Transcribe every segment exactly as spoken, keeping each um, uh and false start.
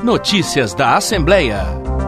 Notícias da Assembleia.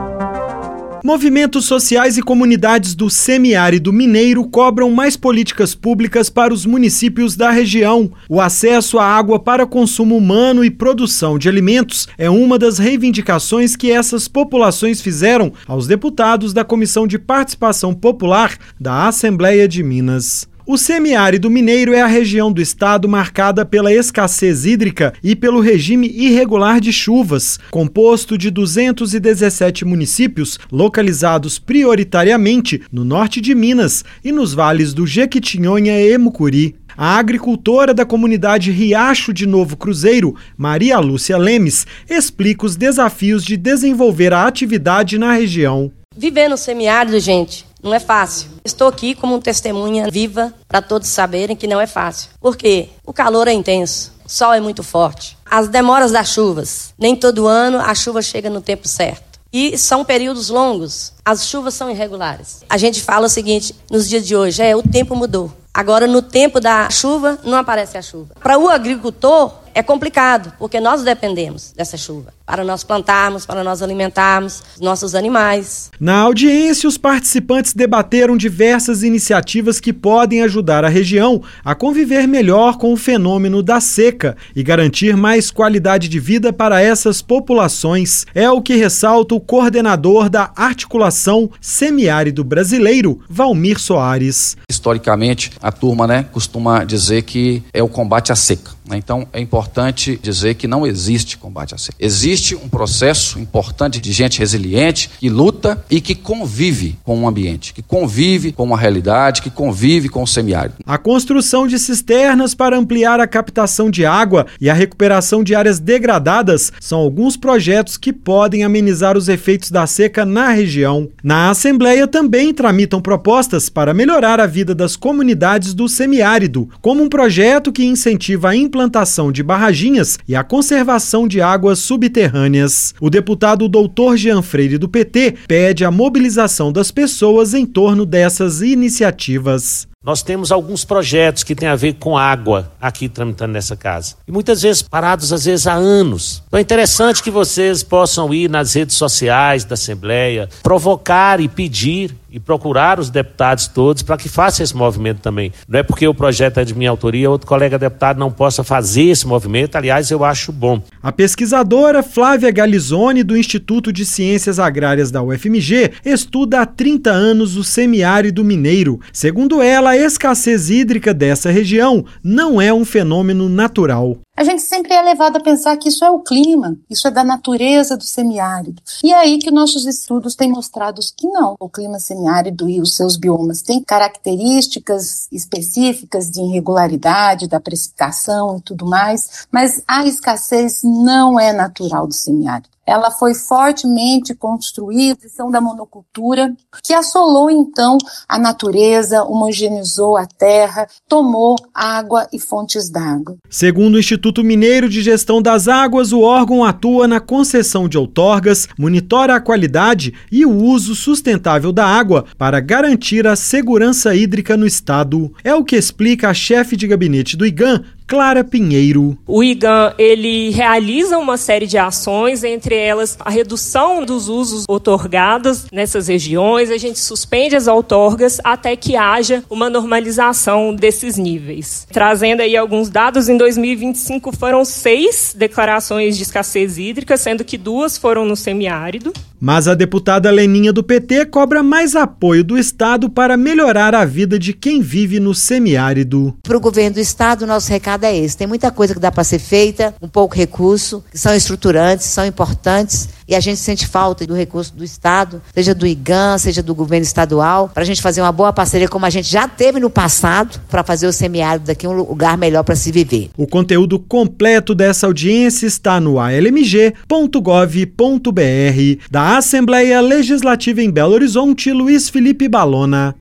Movimentos sociais e comunidades do semiárido mineiro cobram mais políticas públicas para os municípios da região. O acesso à água para consumo humano e produção de alimentos é uma das reivindicações que essas populações fizeram aos deputados da Comissão de Participação Popular da Assembleia de Minas. O semiárido mineiro é a região do estado marcada pela escassez hídrica e pelo regime irregular de chuvas, composto de duzentos e dezessete municípios localizados prioritariamente no norte de Minas e nos vales do Jequitinhonha e Mucuri. A agricultora da comunidade Riacho de Novo Cruzeiro, Maria Lúcia Lemes, explica os desafios de desenvolver a atividade na região. Viver no semiárido, gente, não é fácil. Estou aqui como testemunha viva para todos saberem que não é fácil. Por quê? O calor é intenso, o sol é muito forte. As demoras das chuvas. Nem todo ano a chuva chega no tempo certo. E são períodos longos. As chuvas são irregulares. A gente fala o seguinte, nos dias de hoje, é, o tempo mudou. Agora, no tempo da chuva, não aparece a chuva. Para o agricultor, é complicado, porque nós dependemos dessa chuva. Para nós plantarmos, para nós alimentarmos nossos animais. Na audiência, os participantes debateram diversas iniciativas que podem ajudar a região a conviver melhor com o fenômeno da seca e garantir mais qualidade de vida para essas populações. É o que ressalta o coordenador da Articulação Semiárido Brasileiro, Valmir Soares. Historicamente, a turma né, costuma dizer que é o combate à seca. Então, é importante dizer que não existe combate à seca. Existe um processo importante de gente resiliente que luta e que convive com o ambiente, que convive com a realidade, que convive com o semiárido. A construção de cisternas para ampliar a captação de água e a recuperação de áreas degradadas são alguns projetos que podem amenizar os efeitos da seca na região. Na Assembleia também tramitam propostas para melhorar a vida das comunidades do semiárido, como um projeto que incentiva a implantação implantação de barraginhas e a conservação de águas subterrâneas. O deputado doutor Jean Freire do P T pede a mobilização das pessoas em torno dessas iniciativas. Nós temos alguns projetos que têm a ver com água aqui tramitando nessa casa. E muitas vezes parados, às vezes há anos. Então é interessante que vocês possam ir nas redes sociais da Assembleia, provocar e pedir e procurar os deputados todos para que façam esse movimento também. Não é porque o projeto é de minha autoria, outro colega deputado não possa fazer esse movimento, aliás, eu acho bom. A pesquisadora Flávia Galizoni, do Instituto de Ciências Agrárias da U F M G, estuda há trinta anos o semiárido mineiro. Segundo ela, a escassez hídrica dessa região não é um fenômeno natural. A gente sempre é levado a pensar que isso é o clima, isso é da natureza do semiárido. E é aí que nossos estudos têm mostrado que não. O clima semiárido e os seus biomas têm características específicas de irregularidade, da precipitação e tudo mais, mas a escassez não é natural do semiárido. Ela foi fortemente construída, a questão da monocultura, que assolou então a natureza, homogeneizou a terra, tomou água e fontes d'água. Segundo o Instituto Mineiro de Gestão das Águas, o órgão atua na concessão de outorgas, monitora a qualidade e o uso sustentável da água para garantir a segurança hídrica no estado. É o que explica a chefe de gabinete do IGAM, Clara Pinheiro. O IGAM, ele realiza uma série de ações, entre elas a redução dos usos outorgados nessas regiões. A gente suspende as outorgas até que haja uma normalização desses níveis. Trazendo aí alguns dados, em dois mil e vinte e cinco foram seis declarações de escassez hídrica, sendo que duas foram no semiárido. Mas a deputada Leninha do P T cobra mais apoio do Estado para melhorar a vida de quem vive no semiárido. Para o governo do Estado, o nosso recado é esse. Tem muita coisa que dá para ser feita, um pouco recurso, que são estruturantes, são importantes, e a gente sente falta do recurso do Estado, seja do IGAM, seja do governo estadual, para a gente fazer uma boa parceria, como a gente já teve no passado, para fazer o semiárido daqui um lugar melhor para se viver. O conteúdo completo dessa audiência está no a l m g ponto gov ponto b r. Da Assembleia Legislativa em Belo Horizonte, Luiz Felipe Balona.